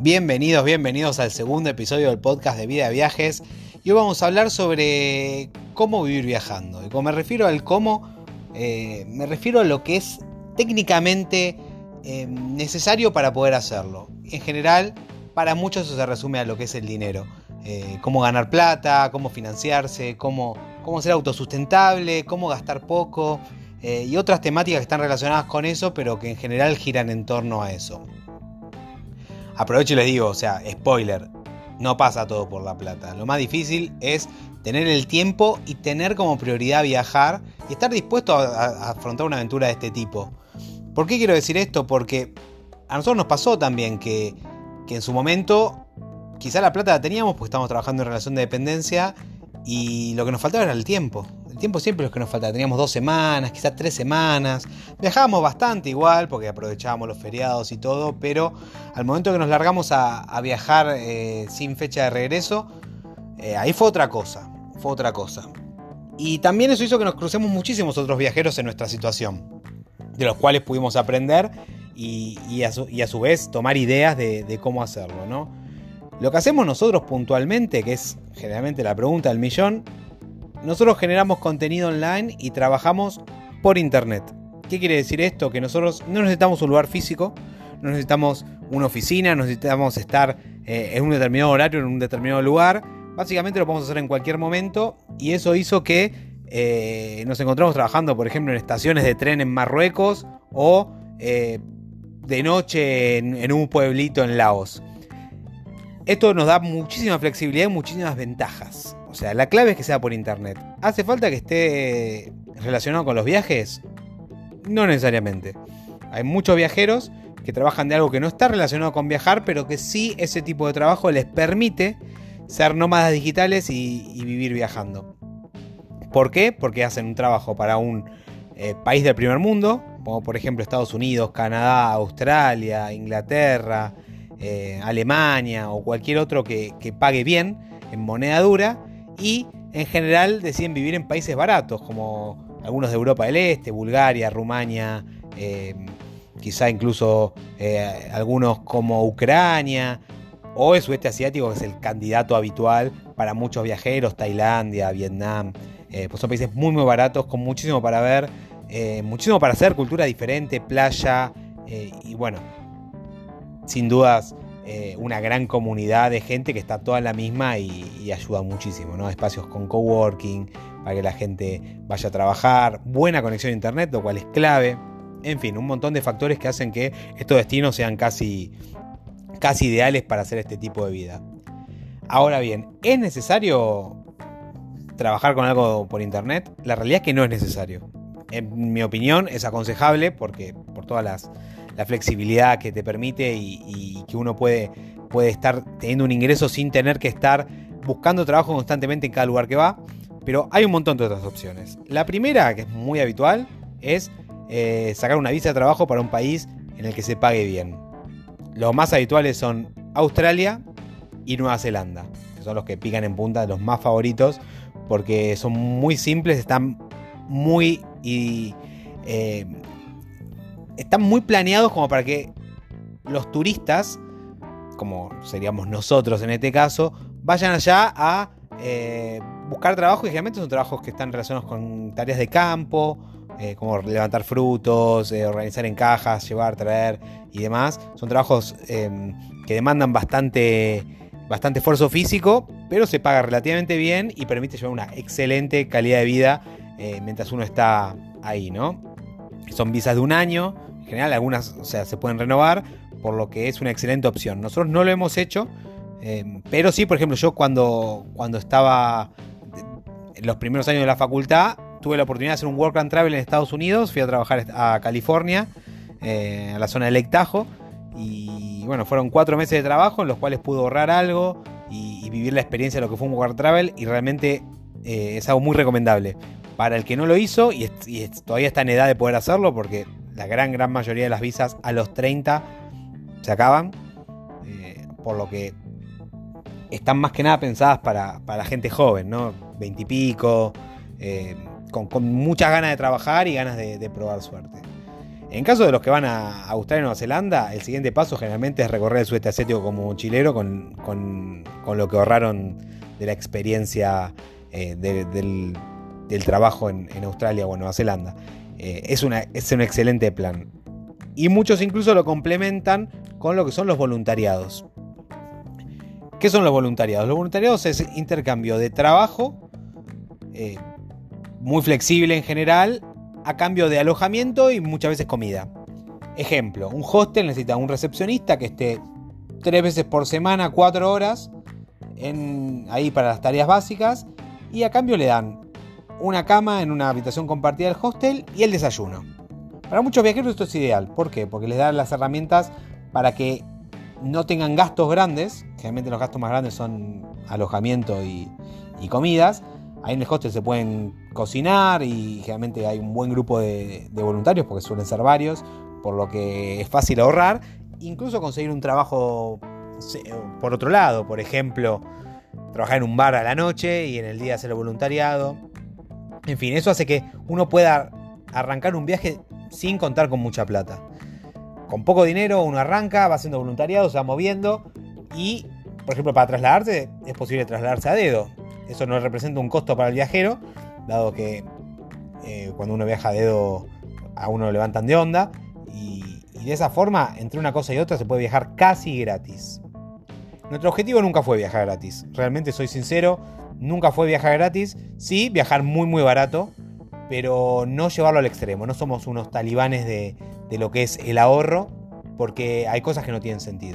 Bienvenidos al segundo episodio del podcast de Vida de Viajes. Y hoy vamos a hablar sobre cómo vivir viajando. Y cuando me refiero al cómo, me refiero a lo que es técnicamente necesario para poder hacerlo. En general, para muchos eso se resume a lo que es el dinero. Cómo ganar plata, cómo financiarse, cómo ser autosustentable, cómo gastar poco y otras temáticas que están relacionadas con eso, pero que en general giran en torno a eso. Aprovecho y les digo, spoiler, no pasa todo por la plata. Lo más difícil es tener el tiempo y tener como prioridad viajar y estar dispuesto a afrontar una aventura de este tipo. ¿Por qué quiero decir esto? Porque a nosotros nos pasó también que en su momento quizá la plata la teníamos porque estábamos trabajando en relación de dependencia y lo que nos faltaba era el tiempo. El tiempo siempre es lo que nos faltaba. Teníamos 2 semanas, quizás 3 semanas. Viajábamos bastante igual porque aprovechábamos los feriados y todo, pero al momento que nos largamos a viajar sin fecha de regreso, ahí fue otra cosa. Y también eso hizo que nos crucemos muchísimos otros viajeros en nuestra situación, de los cuales pudimos aprender y a su vez tomar ideas de cómo hacerlo, ¿no? Lo que hacemos nosotros puntualmente, que es generalmente la pregunta del millón, nosotros generamos contenido online y trabajamos por internet. ¿Qué quiere decir esto? Que nosotros no necesitamos un lugar físico, no necesitamos una oficina, no necesitamos estar en un determinado horario, en un determinado lugar. Básicamente lo podemos hacer en cualquier momento y eso hizo que nos encontramos trabajando, por ejemplo, en estaciones de tren en Marruecos o de noche en un pueblito en Laos. Esto nos da muchísima flexibilidad y muchísimas ventajas. O sea, la clave es que sea por internet. ¿Hace falta que esté relacionado con los viajes? No necesariamente. Hay muchos viajeros que trabajan de algo que no está relacionado con viajar, pero que sí ese tipo de trabajo les permite ser nómadas digitales y vivir viajando. ¿Por qué? Porque hacen un trabajo para un país del primer mundo, como por ejemplo Estados Unidos, Canadá, Australia, Inglaterra, Alemania o cualquier otro que pague bien en moneda dura, y en general deciden vivir en países baratos como algunos de Europa del Este, Bulgaria, Rumania, quizá incluso algunos como Ucrania o el sudeste asiático, que es el candidato habitual para muchos viajeros, Tailandia, Vietnam. Pues son países muy muy baratos, con muchísimo para ver, muchísimo para hacer, cultura diferente, playa y bueno, sin dudas una gran comunidad de gente que está toda en la misma y ayuda muchísimo, ¿no? Espacios con coworking para que la gente vaya a trabajar, buena conexión a internet, lo cual es clave. En fin, un montón de factores que hacen que estos destinos sean casi ideales para hacer este tipo de vida. Ahora bien, ¿es necesario trabajar con algo por internet? La realidad es que no es necesario. En mi opinión es aconsejable porque por todas la flexibilidad que te permite y que uno puede estar teniendo un ingreso sin tener que estar buscando trabajo constantemente en cada lugar que va. Pero hay un montón de otras opciones. La primera, que es muy habitual, es sacar una visa de trabajo para un país en el que se pague bien. Los más habituales son Australia y Nueva Zelanda, que son los que pican en punta, los más favoritos, porque son muy simples, están muy planeados como para que los turistas, como seríamos nosotros en este caso, vayan allá a buscar trabajo, y generalmente son trabajos que están relacionados con tareas de campo, como levantar frutos, organizar en cajas, llevar, traer y demás. Son trabajos que demandan bastante esfuerzo físico, pero se paga relativamente bien y permite llevar una excelente calidad de vida mientras uno está ahí, ¿no? Son visas de 1 año, en general algunas se pueden renovar, por lo que es una excelente opción. Nosotros no lo hemos hecho, pero sí, por ejemplo, yo cuando estaba en los primeros años de la facultad, tuve la oportunidad de hacer un work and travel en Estados Unidos. Fui a trabajar a California, a la zona de Lake Tahoe, y bueno, fueron 4 meses de trabajo en los cuales pude ahorrar algo y vivir la experiencia de lo que fue un work and travel, y realmente es algo muy recomendable para el que no lo hizo y todavía está en edad de poder hacerlo, porque la gran mayoría de las visas a los 30 se acaban, por lo que están más que nada pensadas para la gente joven, ¿no? 20 y pico, con muchas ganas de trabajar y ganas de probar suerte. En caso de los que van a Australia y Nueva Zelanda, el siguiente paso generalmente es recorrer el sudeste asiático como mochilero con lo que ahorraron de la experiencia del trabajo en Australia o en Nueva Zelanda. Es un excelente plan. Y muchos incluso lo complementan con lo que son los voluntariados. ¿Qué son los voluntariados? Los voluntariados es intercambio de trabajo, muy flexible en general, a cambio de alojamiento y muchas veces comida. Ejemplo, un hostel necesita un recepcionista que esté 3 veces por semana, 4 horas, ahí para las tareas básicas, y a cambio le dan una cama en una habitación compartida del hostel y el desayuno. Para muchos viajeros esto es ideal. ¿Por qué? Porque les dan las herramientas para que no tengan gastos grandes. Generalmente los gastos más grandes son alojamiento y comidas. Ahí en el hostel se pueden cocinar y generalmente hay un buen grupo de voluntarios porque suelen ser varios, por lo que es fácil ahorrar. Incluso conseguir un trabajo por otro lado, por ejemplo, trabajar en un bar a la noche y en el día hacer el voluntariado. En fin, eso hace que uno pueda arrancar un viaje sin contar con mucha plata. Con poco dinero uno arranca, va haciendo voluntariado, se va moviendo y, por ejemplo, para trasladarse es posible trasladarse a dedo. Eso no representa un costo para el viajero, dado que cuando uno viaja a dedo a uno lo levantan de onda y de esa forma, entre una cosa y otra, se puede viajar casi gratis. Nuestro objetivo nunca fue viajar gratis, realmente soy sincero, nunca fue viajar gratis, sí viajar muy muy barato, pero no llevarlo al extremo. No somos unos talibanes de lo que es el ahorro, porque hay cosas que no tienen sentido.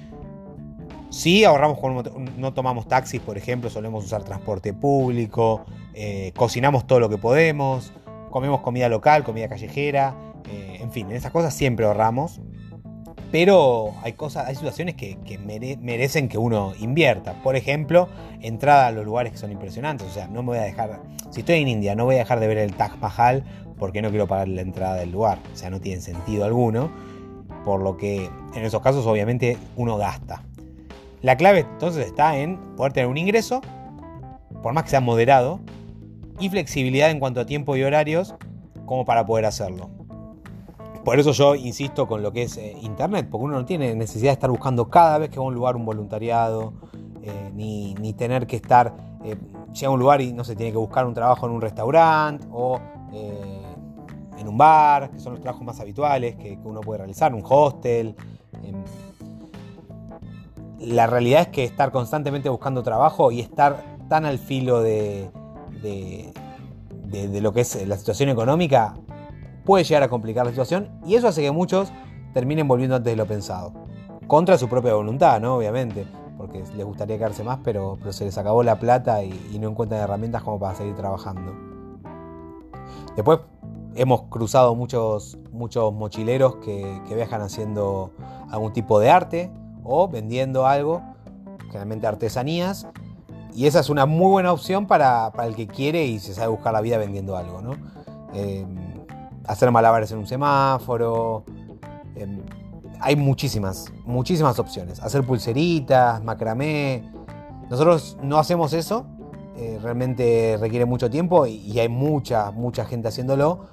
Sí ahorramos cuando no tomamos taxis, por ejemplo, solemos usar transporte público, cocinamos todo lo que podemos, comemos comida local, comida callejera, en fin, en esas cosas siempre ahorramos. Pero hay situaciones que merecen que uno invierta. Por ejemplo, entrada a los lugares que son impresionantes. O sea, no me voy a dejar. Si estoy en India, no voy a dejar de ver el Taj Mahal porque no quiero pagar la entrada del lugar. O sea, no tiene sentido alguno. Por lo que en esos casos, obviamente, uno gasta. La clave entonces está en poder tener un ingreso, por más que sea moderado, y flexibilidad en cuanto a tiempo y horarios, como para poder hacerlo. Por eso yo insisto con lo que es internet, porque uno no tiene necesidad de estar buscando cada vez que va a un lugar un voluntariado, ni tener que estar, llega a un lugar y no se tiene que buscar un trabajo en un restaurante o en un bar, que son los trabajos más habituales que uno puede realizar, un hostel. La realidad es que estar constantemente buscando trabajo y estar tan al filo de lo que es la situación económica puede llegar a complicar la situación, y eso hace que muchos terminen volviendo antes de lo pensado. Contra su propia voluntad, ¿no? Obviamente, porque les gustaría quedarse más, pero se les acabó la plata y no encuentran herramientas como para seguir trabajando. Después hemos cruzado muchos mochileros que viajan haciendo algún tipo de arte o vendiendo algo, generalmente artesanías, y esa es una muy buena opción para el que quiere y se sabe buscar la vida vendiendo algo, ¿no? Hacer malabares en un semáforo, hay muchísimas opciones. Hacer pulseritas, macramé. Nosotros no hacemos eso, realmente requiere mucho tiempo y hay mucha gente haciéndolo,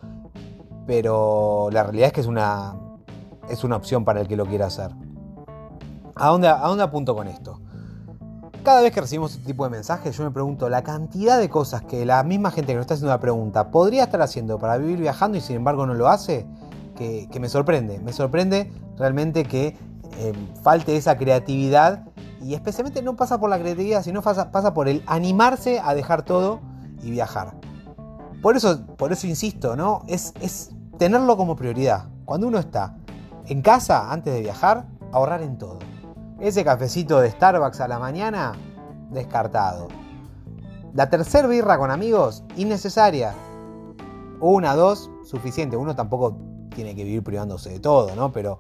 pero la realidad es que es una opción para el que lo quiera hacer. ¿A dónde apunto con esto? Cada vez que recibimos este tipo de mensajes, yo me pregunto la cantidad de cosas que la misma gente que nos está haciendo la pregunta podría estar haciendo para vivir viajando y sin embargo no lo hace, que me sorprende. Me sorprende realmente que falte esa creatividad, y especialmente no pasa por la creatividad, sino pasa por el animarse a dejar todo y viajar. Por eso insisto, ¿no? Es tenerlo como prioridad. Cuando uno está en casa, antes de viajar, ahorrar en todo. Ese cafecito de Starbucks a la mañana, descartado. La tercer birra con amigos, innecesaria. 1, 2, suficiente. Uno tampoco tiene que vivir privándose de todo, ¿no? Pero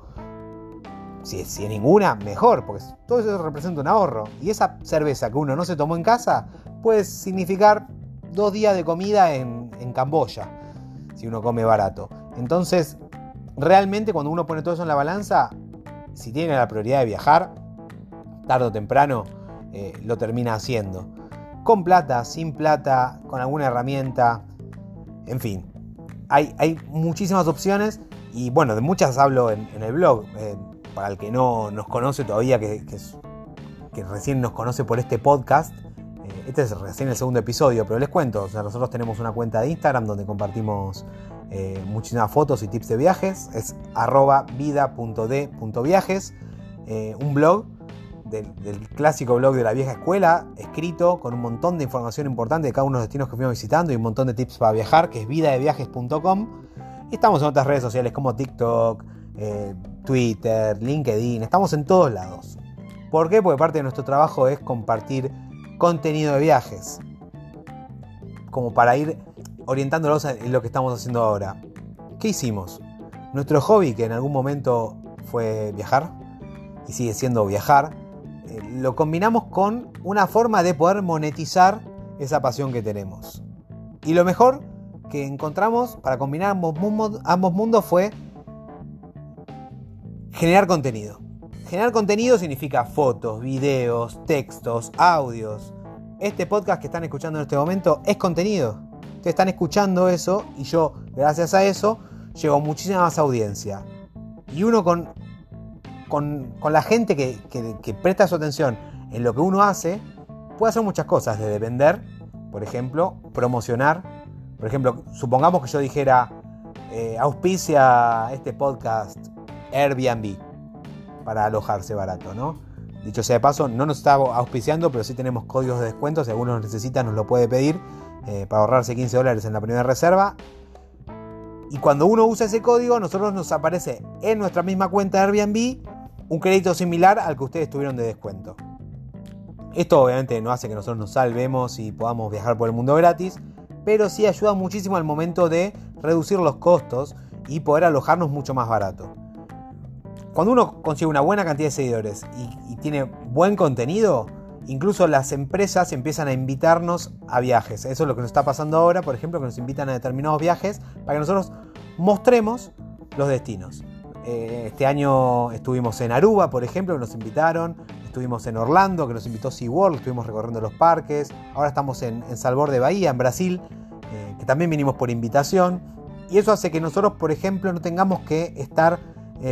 si es ninguna, mejor, porque todo eso representa un ahorro. Y esa cerveza que uno no se tomó en casa puede significar 2 días de comida en Camboya, si uno come barato. Entonces, realmente cuando uno pone todo eso en la balanza, si tiene la prioridad de viajar, tarde o temprano lo termina haciendo. Con plata, sin plata, con alguna herramienta. En fin, hay muchísimas opciones Y bueno, de muchas hablo en el blog. Para el que no nos conoce todavía, que recién nos conoce por este podcast, este es recién el segundo episodio, pero les cuento, o sea, nosotros tenemos una cuenta de Instagram donde compartimos muchísimas fotos y tips de viajes, es @vida.d.viajes, un blog del clásico blog de la vieja escuela, escrito con un montón de información importante de cada uno de los destinos que fuimos visitando y un montón de tips para viajar, que es vidadeviajes.com. Y estamos en otras redes sociales como TikTok, Twitter, LinkedIn, estamos en todos lados. ¿Por qué? Porque parte de nuestro trabajo es compartir contenido de viajes, como para ir orientándolos en lo que estamos haciendo ahora. ¿Qué hicimos? Nuestro hobby, que en algún momento fue viajar, y sigue siendo viajar, lo combinamos con una forma de poder monetizar esa pasión que tenemos. Y lo mejor que encontramos para combinar ambos mundos fue generar contenido. Generar contenido significa fotos, videos, textos, audios. Este podcast que están escuchando en este momento es contenido. Ustedes están escuchando eso y yo, gracias a eso, llego a muchísima más audiencia. Y uno con la gente que presta su atención en lo que uno hace, puede hacer muchas cosas, desde vender, por ejemplo, promocionar. Por ejemplo, supongamos que yo dijera, auspicia este podcast Airbnb para alojarse barato, ¿no? Dicho sea de paso, no nos está auspiciando, pero sí tenemos códigos de descuento. Si alguno necesita, nos lo puede pedir para ahorrarse $15 en la primera reserva. Y cuando uno usa ese código, a nosotros nos aparece en nuestra misma cuenta de Airbnb un crédito similar al que ustedes tuvieron de descuento. Esto obviamente no hace que nosotros nos salvemos y podamos viajar por el mundo gratis, pero sí ayuda muchísimo al momento de reducir los costos y poder alojarnos mucho más barato. Cuando uno consigue una buena cantidad de seguidores y tiene buen contenido, incluso las empresas empiezan a invitarnos a viajes. Eso es lo que nos está pasando ahora, por ejemplo, que nos invitan a determinados viajes para que nosotros mostremos los destinos. Este año estuvimos en Aruba, por ejemplo, que nos invitaron. Estuvimos en Orlando, que nos invitó SeaWorld, estuvimos recorriendo los parques. Ahora estamos en Salvador de Bahía, en Brasil, que también vinimos por invitación. Y eso hace que nosotros, por ejemplo, no tengamos que estar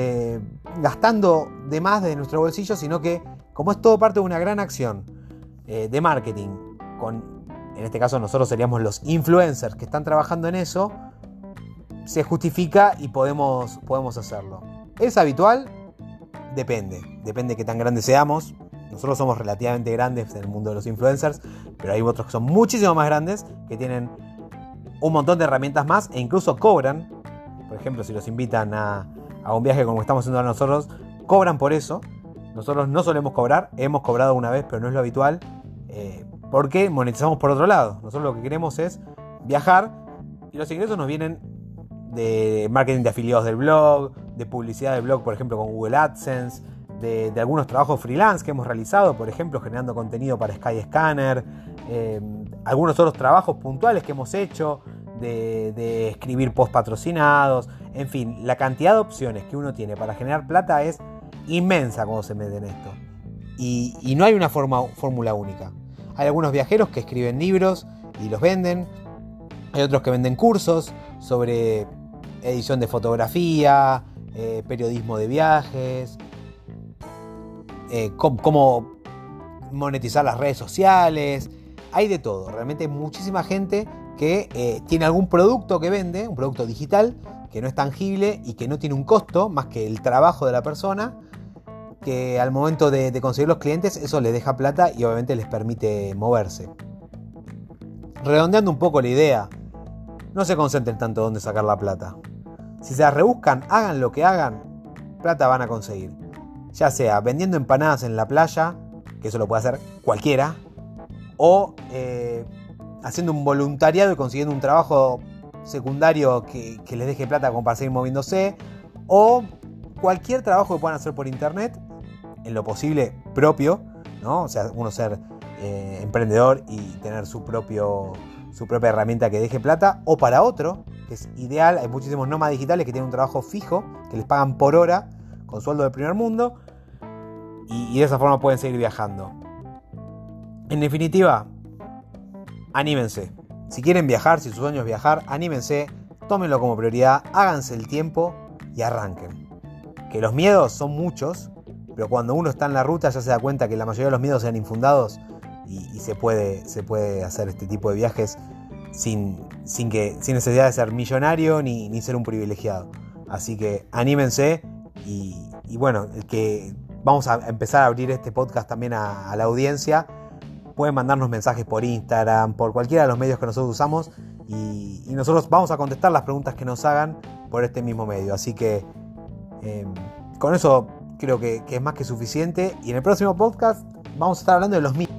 gastando de más de nuestro bolsillo, sino que, como es todo parte de una gran acción de marketing, en este caso nosotros seríamos los influencers que están trabajando en eso, se justifica y podemos hacerlo. ¿Es habitual? Depende de qué tan grandes seamos. Nosotros somos relativamente grandes en el mundo de los influencers, pero hay otros que son muchísimo más grandes, que tienen un montón de herramientas más e incluso cobran. Por ejemplo, si los invitan a un viaje como estamos haciendo ahora nosotros, cobran por eso. Nosotros no solemos cobrar, hemos cobrado una vez, pero no es lo habitual, porque monetizamos por otro lado. Nosotros lo que queremos es viajar y los ingresos nos vienen de marketing de afiliados del blog, de publicidad del blog, por ejemplo, con Google AdSense, de algunos trabajos freelance que hemos realizado, por ejemplo, generando contenido para Skyscanner, algunos otros trabajos puntuales que hemos hecho, de escribir post patrocinados, en fin, la cantidad de opciones que uno tiene para generar plata es inmensa cuando se mete en esto. Y no hay una fórmula única. Hay algunos viajeros que escriben libros y los venden. Hay otros que venden cursos sobre edición de fotografía, periodismo de viajes, cómo monetizar las redes sociales. Hay de todo. Realmente hay muchísima gente que tiene algún producto que vende, un producto digital, que no es tangible y que no tiene un costo más que el trabajo de la persona, que al momento de conseguir los clientes eso les deja plata y obviamente les permite moverse. Redondeando un poco la idea, no se concentren tanto en dónde sacar la plata. Si se las rebuscan, hagan lo que hagan, plata van a conseguir. Ya sea vendiendo empanadas en la playa, que eso lo puede hacer cualquiera, o haciendo un voluntariado y consiguiendo un trabajo secundario que les deje plata como para seguir moviéndose, o cualquier trabajo que puedan hacer por internet, en lo posible propio, ¿no? O sea, uno ser emprendedor y tener su propia herramienta que deje plata, o para otro, que es ideal. Hay muchísimos nómadas digitales que tienen un trabajo fijo, que les pagan por hora, con sueldo de primer mundo, y de esa forma pueden seguir viajando. En definitiva, anímense. Si quieren viajar, si su sueño es viajar, anímense, tómenlo como prioridad, háganse el tiempo y arranquen. Que los miedos son muchos, pero cuando uno está en la ruta ya se da cuenta que la mayoría de los miedos sean infundados y se puede hacer este tipo de viajes sin necesidad de ser millonario ni ser un privilegiado. Así que anímense y bueno, que vamos a empezar a abrir este podcast también a la audiencia. Pueden mandarnos mensajes por Instagram, por cualquiera de los medios que nosotros usamos y nosotros vamos a contestar las preguntas que nos hagan por este mismo medio. Así que con eso creo que es más que suficiente y en el próximo podcast vamos a estar hablando de los mitos.